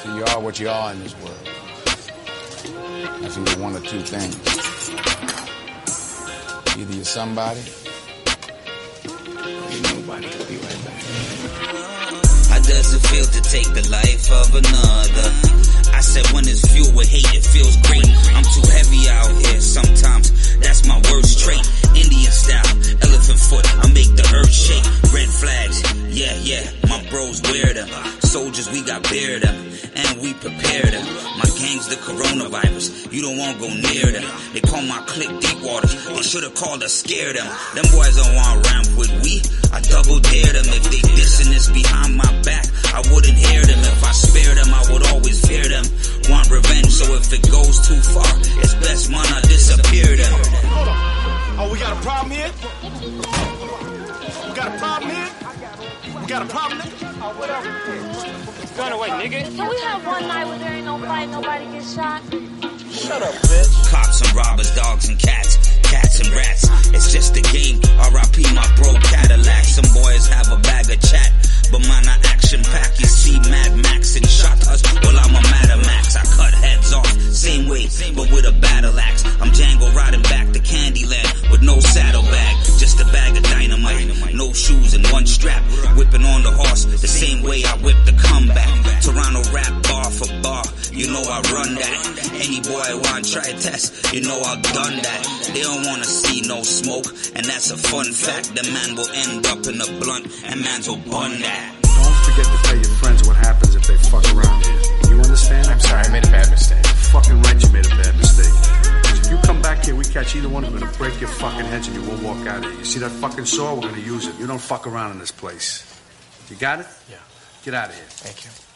So you are what you are in this world. That's either one or two things. Either you're somebody, or you're nobody. I'll be right back. How does it feel to take the life of another? I said when it's fueled with hate, it feels great. I'm too heavy out here sometimes, that's my worst trait. Indian style, elephant foot, I make the earth shake. Red flags, yeah, my bros wear them. Soldiers, we got bear them, and we prepare them. My gang's the coronavirus, you don't want to go near them. They call my clique deep waters, they should have called us scare them. Them boys don't want ramp with we, I double dare them. If they dissing this behind my back, I wouldn't hear them. If I spare them, I would always fear them. Want revenge, so if it goes too far, it's best man I disappear them. Hold on. Oh, we got a problem here? We got a problem here? We got a problem here? Gun away, nigga. Can we have one night where there ain't no fight, nobody gets shot? Shut up, bitch. Cops and robbers, dogs and cats and rats. It's just a game. R.I.P. my bro Cadillac. Some boys have a bag of chat, but mine are action packed. You see Mad Max and shot us. Well, I'm a Mad Max. I cut heads off, same way, but with a battle axe. I'm Django riding back to Candyland with no saddlebag, just a bag of dynamite, no shoes and one strap. Whipping on the horse the same way I whip the comeback. Toronto rap bar for bar, you know I run that. Any boy want try test, you know I've done that. They don't wanna see no smoke, and that's a fun fact. The man will end up in a blunt, and mans will bun that. Don't forget to tell your friends what happens if they fuck around here. You understand? I'm sorry, I made a bad mistake. Fucking right, you made a bad mistake. If you come back here, we catch either one, we're gonna break your fucking heads and you won't walk out of here. You see that fucking saw? We're gonna use it. You don't fuck around in this place. You got it? Yeah. Get out of here. Thank you.